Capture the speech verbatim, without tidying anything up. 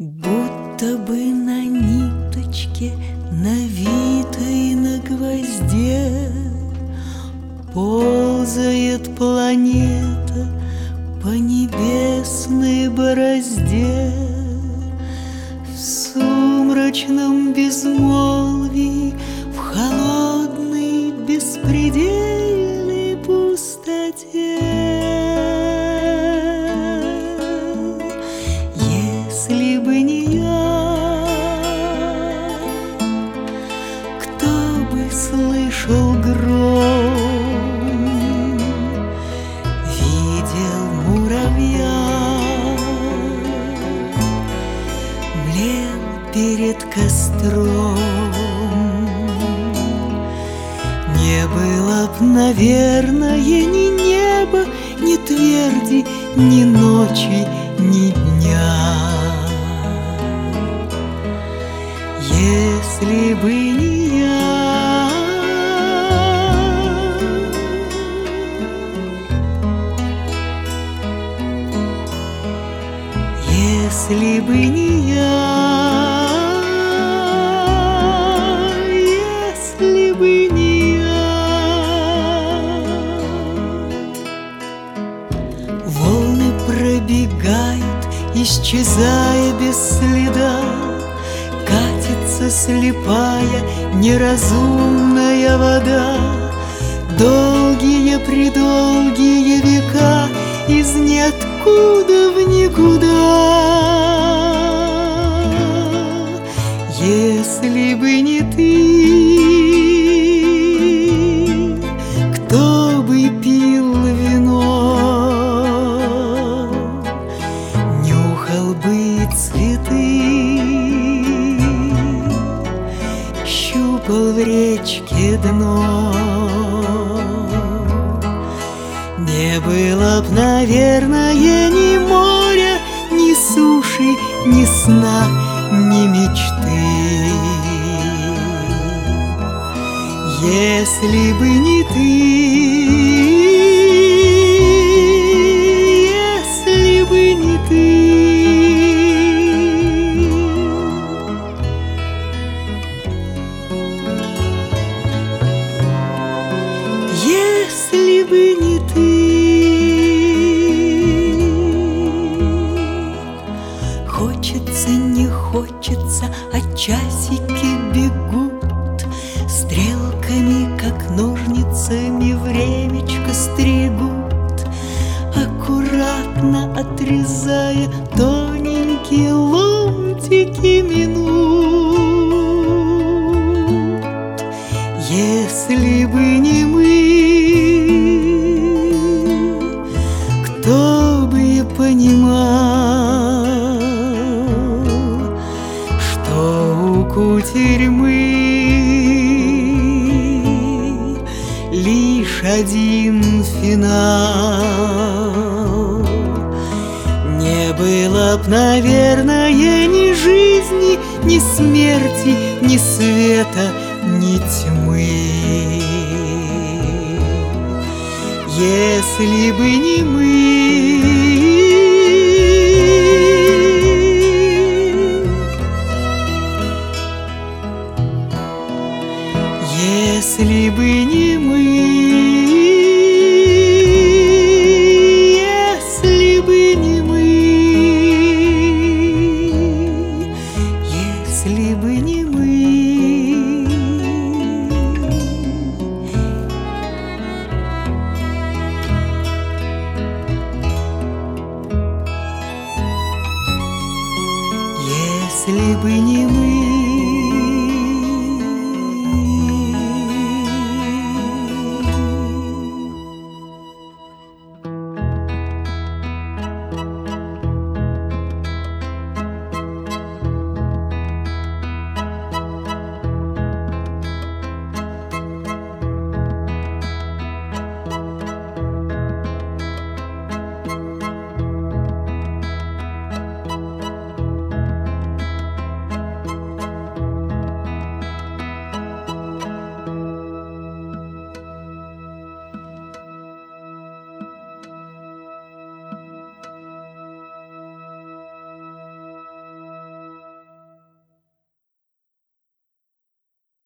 Будто бы на ниточке, навитой на гвозде, ползает планета по небесной борозде. В сумрачном безмолвии, в холодной беспредельной пустоте, если бы не я, кто бы слышал гром, видел муравья, млел перед костром. Не было б, наверное, ни неба, ни тверди, ни ночи, ни дня, если бы не я. Если бы не я, если бы не я. Волны пробегают, исчезая без следа, катится слепая, неразумная вода. Долгие-предолгие века из ниоткуда в никуда. Если бы не ты, кто бы пил вино, нюхал бы цветы, щупал в речке дно. Не было б, наверное, ни моря, ни суши, ни сна, ни мечты, если бы не ты, если бы не ты. Если бы не ты. Хочется, не хочется, а часики бегут, стрелками, как ножницами, времечко стригут, аккуратно отрезая тоненькие ломтики минут. Если бы не мы, кто бы понимал, что у кутерьмы лишь один финал. Не было б, наверное, ни жизни, ни смерти, ни света, ни тьмы, если бы не мы. Если бы не мы, если бы не мы, если бы не мы. Если бы не мы.